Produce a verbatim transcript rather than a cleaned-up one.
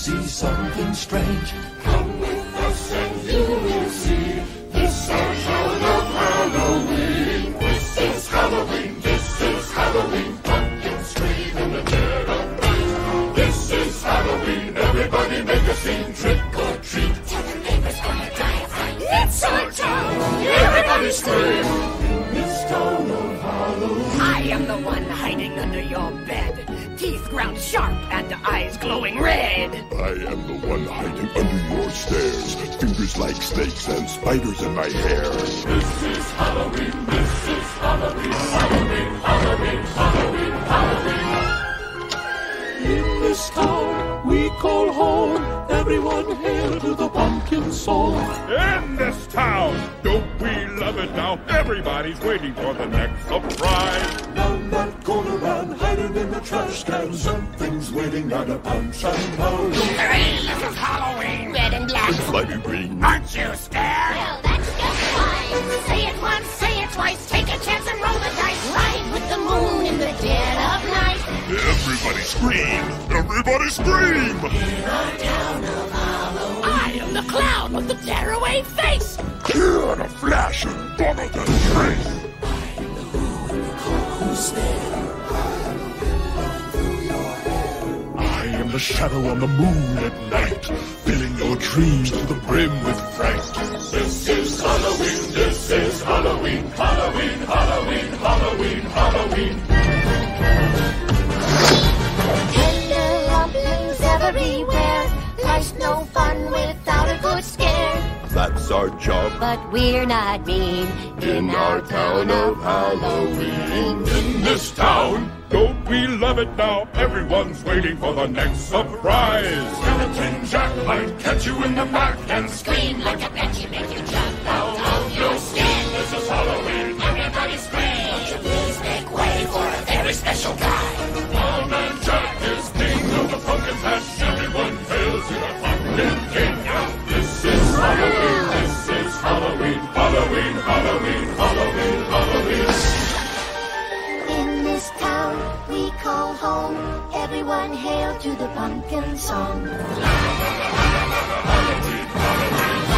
see something strange. Come with us and you will see. This our town of Halloween. This is Halloween, this is Halloween. Pumpkins scream in the dead of night. This is Halloween, everybody make a scene. Trick or treat, tell the neighbors gonna die of fright. It's our town, everybody scream. In this town of Halloween. I am the one hiding under your bed. Teeth ground sharp and eyes glowing red. I am the one hiding under your stairs. Fingers like snakes and spiders in my hair. This is Halloween, this is Halloween, Halloween, Halloween, Halloween, Halloween. In this town we call home. Everyone hail to the pumpkin song. In this town, don't we love it now? Everybody's waiting for the next surprise. Down that corner and hiding in the trash can. Something's waiting at a punch and pound. Hooray, this is Halloween. Red and black. Slimy green. Aren't you scared? Well, that's just fine. Say it once, say it twice. Take a chance and roll the dice. Ride with the moon in the dead of night. Everybody scream! Everybody scream! In our town of Halloween. I am the clown with the tearaway face. Here in a flash and bother the trace. I am the who in the cold stare. I am the shadow on the moon at night, filling your dreams to the brim with fright. This is Halloween, this is Halloween, Halloween, Halloween, Halloween, Halloween. Tender rumblings everywhere. Life's no fun without a good scare. That's our job But we're not mean in our town of Halloween. In this town, Don't we love it now? Everyone's waiting for the next surprise. Skeleton Jack might catch you in the back and scream like a banshee, make you jump out of your skin. This is Halloween, everybody scream. Won't you please make way for a very special guy? Old Man Jack is king of the pumpkin patch. Everyone hails to the pumpkin king. This is Halloween, this is Halloween, Halloween, Halloween, Halloween, Halloween. In this town we call home. Everyone hail to the pumpkin song. Halloween, Halloween.